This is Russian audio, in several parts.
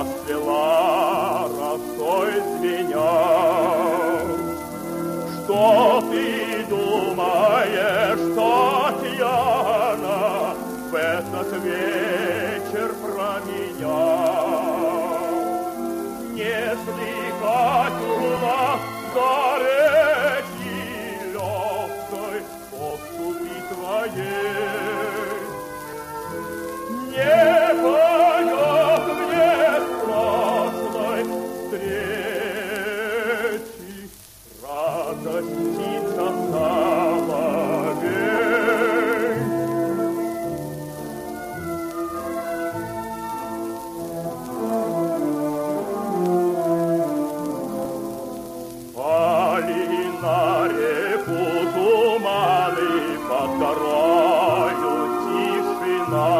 расцвела росой звеня. Что ты думаешь, Татьяна, в этот вечер про меня? Не слыхать у нас горечи легкой поступи твоей. Не поет мне страшной встречи радостница соловей. Пали на реку туманы, под горою тишина.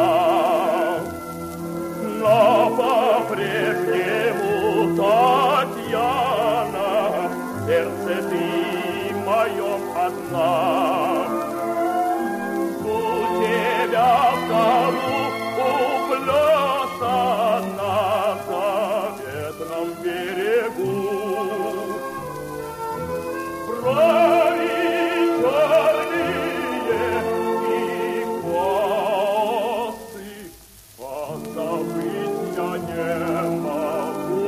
Но по-прежнему, Татьяна, в сердце ты моем одна. У тебя в саду уплёсан на заветном берегу. Брови черные и косы позабыть я не могу.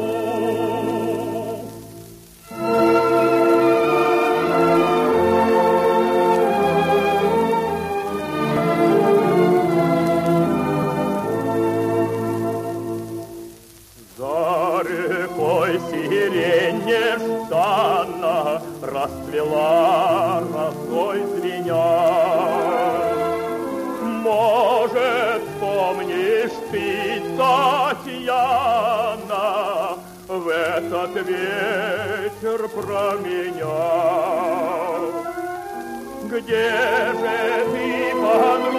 За рекой сирень нежданно расцвела росой звеня. Может, помнишь ты, Татьяна, в этот вечер про меня? Где же ты, подруга?